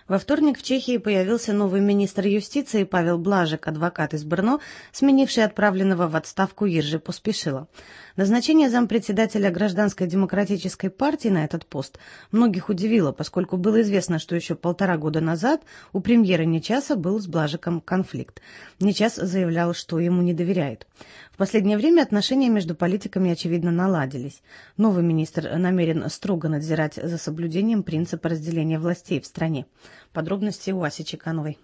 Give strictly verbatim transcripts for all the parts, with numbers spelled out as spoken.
Во вторник в Чехии появился новый министр юстиции Павел Блажек, адвокат из Брно, сменивший отправленного в отставку Иржи Поспешила. Назначение зампредседателя Гражданской демократической партии на этот пост многих удивило, поскольку было известно, что еще полтора года назад у премьера Нечаса был с Блажеком конфликт. Нечас заявлял, что ему не доверяет. В последнее время отношения между политиками, очевидно, наладились. Новый министр намерен строго надзирать за соблюдением принципа разделения властей в стране. Подробности у Аси Чекановой.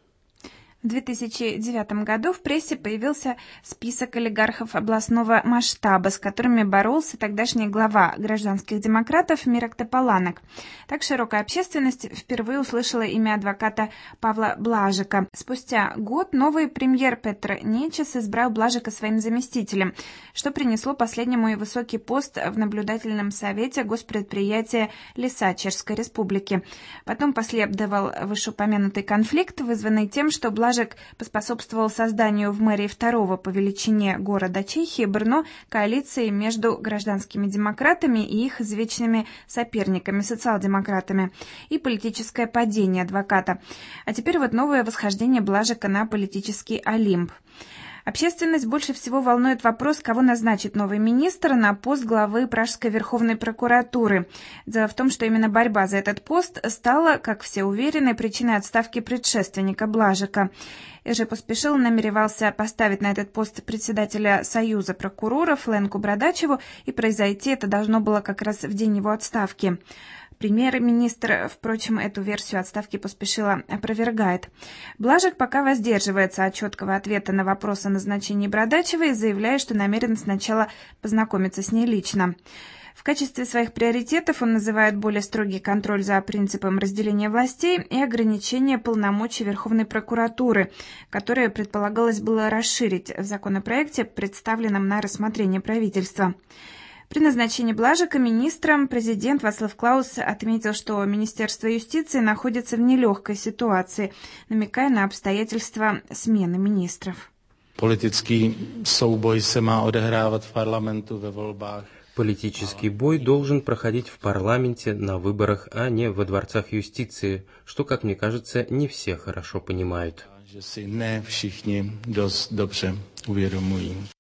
В две тысячи девятом году в прессе появился список олигархов областного масштаба, с которыми боролся тогдашний глава гражданских демократов Мирек Тополанек. Так широкая общественность впервые услышала имя адвоката Павла Блажека. Спустя год новый премьер Петр Нечес избрал Блажека своим заместителем, что принесло последнему и высокий пост в наблюдательном совете госпредприятия Леса Чешской Республики. Потом последовал вышеупомянутый конфликт, вызванный тем, что Блажек поспособствовал созданию в мэрии второго по величине города Чехии Брно коалиции между гражданскими демократами и их извечными соперниками, социал-демократами, и политическое падение адвоката. А теперь вот новое восхождение Блажека на политический Олимп. Общественность больше всего волнует вопрос, кого назначит новый министр на пост главы Пражской Верховной прокуратуры. Дело в том, что именно борьба за этот пост стала, как все уверены, причиной отставки предшественника Блажека. Иржи Поспешил намеревался поставить на этот пост председателя Союза прокуроров Ленку Брадачеву, и произойти это должно было как раз в день его отставки. Премьер-министр, впрочем, эту версию отставки Поспешила опровергает. Блажек пока воздерживается от четкого ответа на вопрос о назначении Брадачевой, заявляя, что намерен сначала познакомиться с ней лично. В качестве своих приоритетов он называет более строгий контроль за принципом разделения властей и ограничение полномочий Верховной прокуратуры, которое предполагалось было расширить в законопроекте, представленном на рассмотрение правительства. При назначении Блажека министром президент Вацлав Клаус отметил, что Министерство юстиции находится в нелегкой ситуации, намекая на обстоятельства смены министров. Политический соубой се má odehrávat v parlamentu ve volbách. Политический бой должен проходить в парламенте на выборах, а не во дворцах юстиции, что, как мне кажется, не все хорошо понимают. Že si ne všichni dost dobře uvědomují.